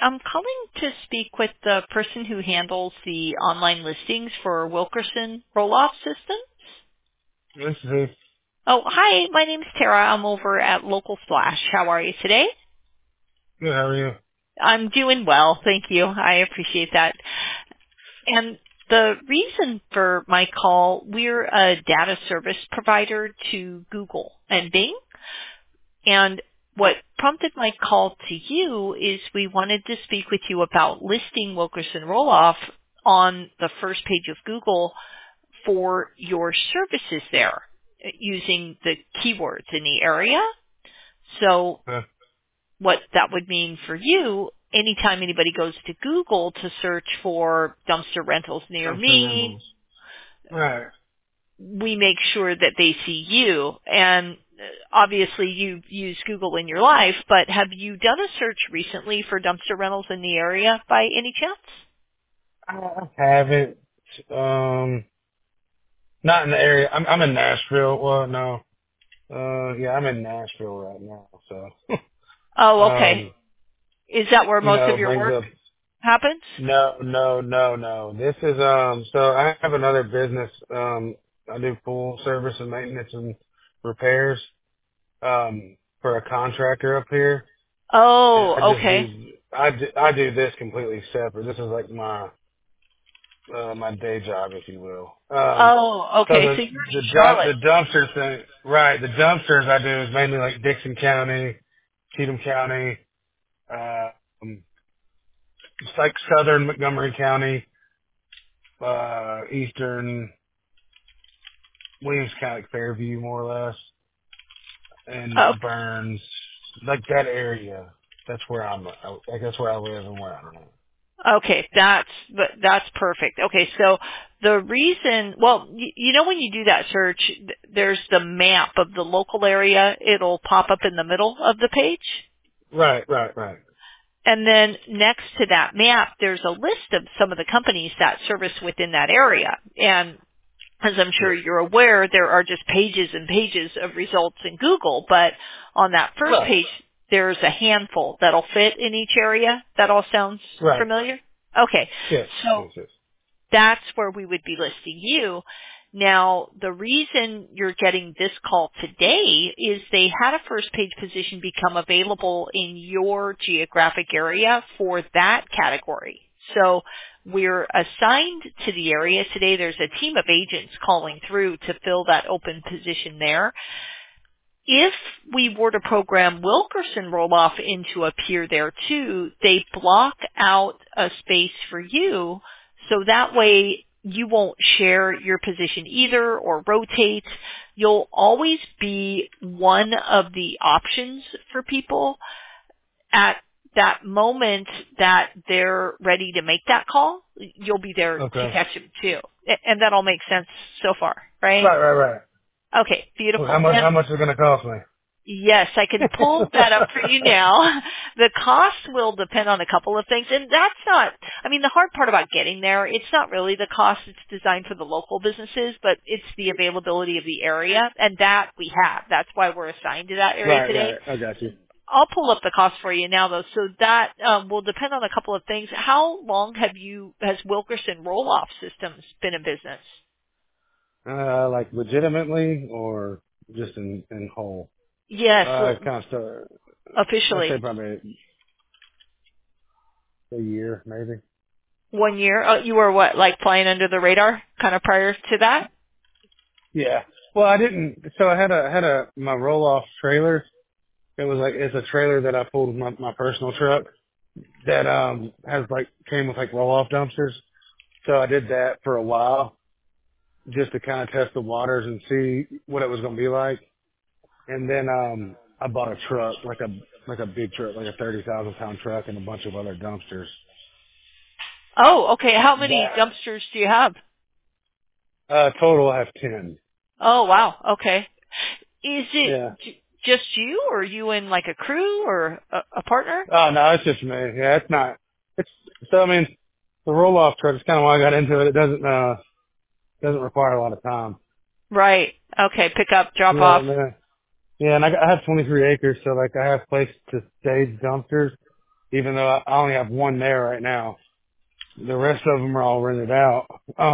I'm calling to speak with the person who handles the online listings for Wilkerson Roll-Off Systems. This is it. Oh, hi. My name's Tara. I'm over at Local Splash. How are you today? Good, how are you? I'm doing well. Thank you. I appreciate that. And the reason for my call, we're a data service provider to Google and Bing. And what prompted my call to you is we wanted to speak with you about listing Wilkerson Roll-Off on the first page of Google for your services there using the keywords in the area. So Uh, what that would mean for you, anytime anybody goes to Google to search for dumpster rentals near Dumpster me, rentals. Right. we make sure that they see you. And obviously you use Google in your life, but have you done a search recently for dumpster rentals in the area by any chance? I haven't, not in the area. I'm in Nashville. Well, no. Yeah, I'm in Nashville right now, so, Oh, okay. Is that where most of your brings work up, happens? no. This is, so I have another business, I do full service and maintenance and repairs, for a contractor up here. And I Oh, just okay. I do this completely separate. This is like my day job, if you will. Oh, So okay. So you're in the Charlotte. dumpster thing, right? The dumpsters I do is mainly like Dixon County, Cheatham County, um, it's like Southern Montgomery County, Eastern Williams County, Fairview, more or less, Oh, and Burns, like that area. That's where like that's where I live and where I'm at. okay. That's perfect. Okay. So the reason, well, you know, when you do that search, there's the map of the local area. It'll pop up in the middle of the page. Right. And then next to that map, there's a list of some of the companies that service within that area. And as I'm sure Yes. you're aware, there are just pages and pages of results in Google, but on that first Right. page, there's a handful that'll fit in each area. That all sounds Right. familiar? Okay. Yes. So Yes. that's where we would be listing you. Now, the reason you're getting this call today is they had a first page position become available in your geographic area for that category. So we're assigned to the area today. There's a team of agents calling through to fill that open position there. If we were to program Wilkerson roll-off in to appear there too, they block out a space for you so that way you won't share your position either or rotate. You'll always be one of the options for people at that moment that they're ready to make that call. You'll be there to Okay. catch them too. And that all makes sense so far, right? Right. Okay, Well, beautiful. how much is it going to cost me? Yes, I can pull that up for you now. The cost will depend on a couple of things, and that's not, I mean, the hard part about getting there, it's not really the cost. It's designed for the local businesses, but it's the availability of the area, and that we have. That's why we're assigned to that area today. Right. I got you. I'll pull up the cost for you now, though. So that will depend on a couple of things. How long has Wilkerson Roll-Off Systems been in business? Like legitimately or just in whole? Yes, Kind of start, I'd officially. say probably a year, maybe. 1 year. Oh, you were what, like flying under the radar kind of prior to that? Yeah. Well, I didn't, so I had my roll-off trailer. It's a trailer that I pulled with my personal truck that, came with like roll-off dumpsters. So I did that for a while just to kind of test the waters and see what it was going to be like. And then, I bought a truck, like a big truck, like a 30,000 pound truck and a bunch of other dumpsters. Oh, okay. How many That, dumpsters do you have? total I have 10. Oh, wow. Okay. Is it Yeah. just you, or are you in like a crew or a partner? Oh, no, it's just me. Yeah, it's not, it's, so I mean, the roll off truck is kind of why I got into it. It doesn't require a lot of time. Right. Okay. Pick up, drop Yeah, off. man. Yeah, and I have 23 acres, so like I have place to stage dumpsters. even though I only have one there right now. The rest of them are all rented out.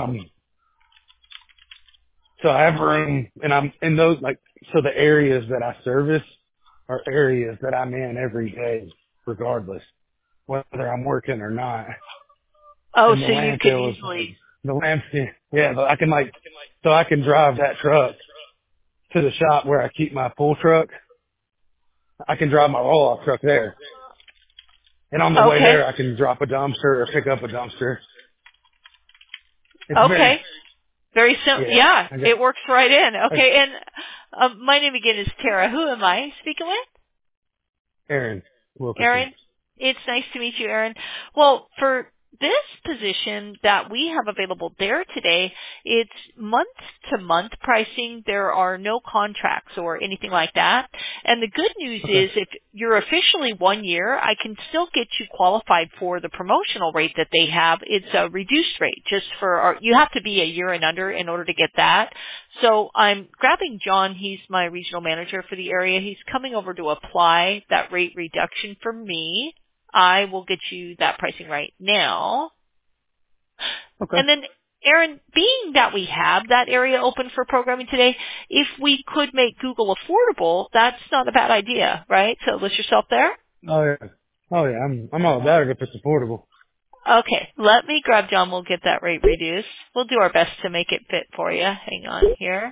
So I have room, and I'm in those, like, so the areas that I service are areas that I'm in every day, regardless, whether I'm working or not. Oh, And the so you could landfill is like, easily. the landfill, yeah, but so I can drive that truck to the shop where I keep my pull truck. I can drive my roll-off truck there. And on the way Okay. there, I can drop a dumpster or pick up a dumpster. It's very, Okay. Very simple. yeah, Yeah, I got, it works right in. like, Okay. And my name again is Tara. Who am I speaking with? Aaron Wilkerson. Aaron, it's nice to meet you, Aaron. Well, for this position that we have available there today, it's month to month pricing. There are no contracts or anything like that. And the good news Okay. is if you're officially 1 year, I can still get you qualified for the promotional rate that they have. It's a reduced rate just you have to be a year and under in order to get that. So I'm grabbing John. He's my regional manager for the area. He's coming over to apply that rate reduction for me. I will get you that pricing right now. Okay. And then, Aaron, being that we have that area open for programming today, if we could make Google affordable, that's not a bad idea, right? So list yourself there. Oh yeah. Oh yeah. I'm all about it if it's affordable. Okay, let me grab John. We'll get that rate reduced. We'll do our best to make it fit for you. Hang on here.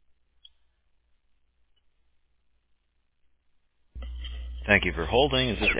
Thank you for holding. Is this